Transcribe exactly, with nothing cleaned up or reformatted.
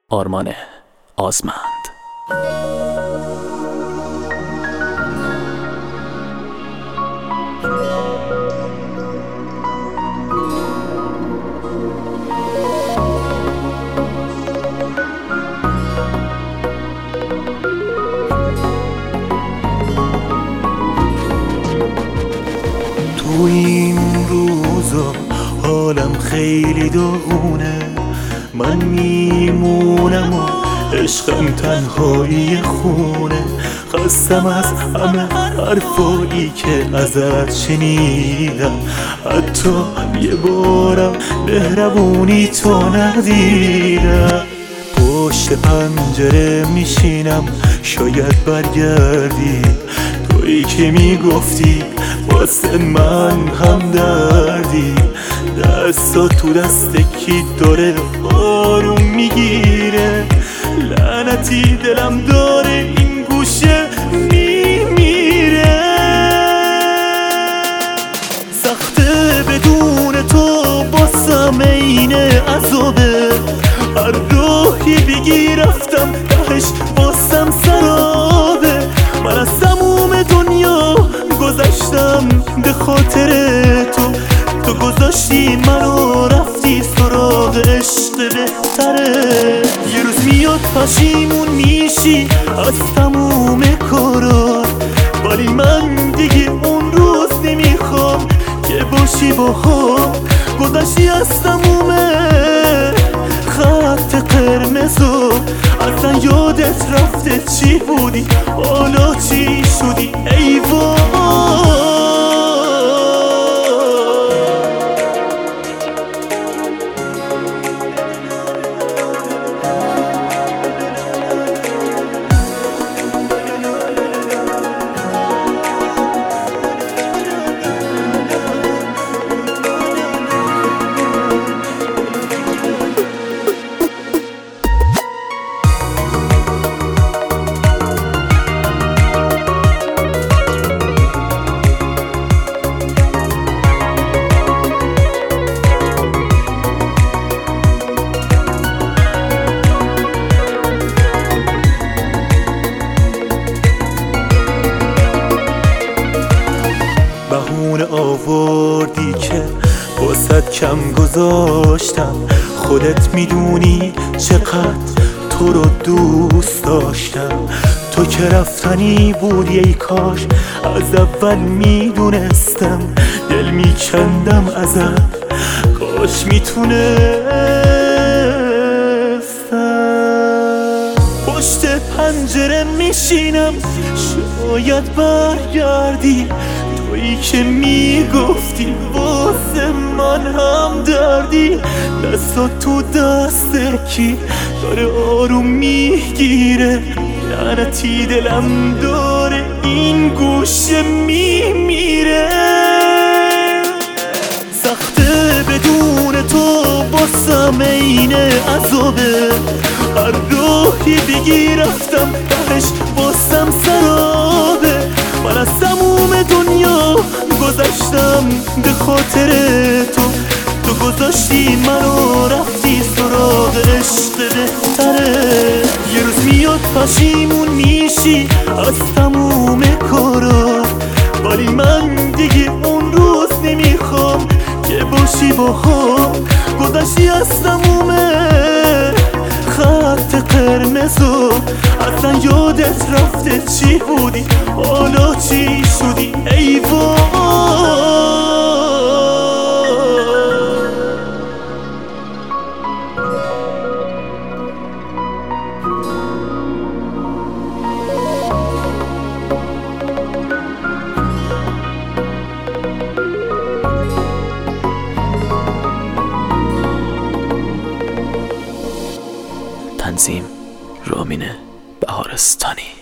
آرمان آزمند. تو این روزا حالم خیلی داغونه، من میمونم و عشقم تنهایی خونه. خستم از همه حرفایی که ازت شنیدم، حتی یه بارم مهربونی تو ندیدم. پشت پنجره میشینم شاید برگردی، تویی که میگفتی واسه من هم دردی. دستا تو دست کی داره آروم میگیره، لعنتی دلم داره این گوشه میمیره. سخته بدون تو باسم عین عذابه، هر راهی بگی رفتم تهش باسم سرابه. من از تموم دنیا گذشتم به خاطر تو، تو گذاشتی منو رفتی سراغ عشق بهتره. یه روز میاد پشیمون میشی از تموم کارات، ولی من دیگه اون روز نمیخوام که باشی با هم. گذشتی از تموم خط قرمزو، اصلا یادت رفته چی بودی حالا چی شدی ای وای. بهونه آوردی که واسد کم گذاشتم، خودت میدونی چقدر تو رو دوست داشتم. تو که رفتنی بودی ای کاش از اول میدونستم، دل میکندم ازت کاش میتونستم. پشت پنجره میشینم شاید برگردی، تویی که میگفتی واسه من هم دردی. دستا تو دست کی داره آروم میگیره، لعنتی دلم داره این گوشه میمیره. سخته بدون تو باسم عین عذابه، هر راهی بگی رفتم تهش باسم سرابه. من از تموم دنیا گذشتم به خاطر تو، تو گذاشتی منو رفتی سراغ عشق بهتره. یه روز میاد پشیمون میشی از تموم کارات، ولی من دیگه اون روز نمیخوام که باشی با هم. گذشتی از تموم خط قرمزو، اصلا یادت رفته چی بودی حالا چی شدی ای وای. تنظیم رامین بهارستانی.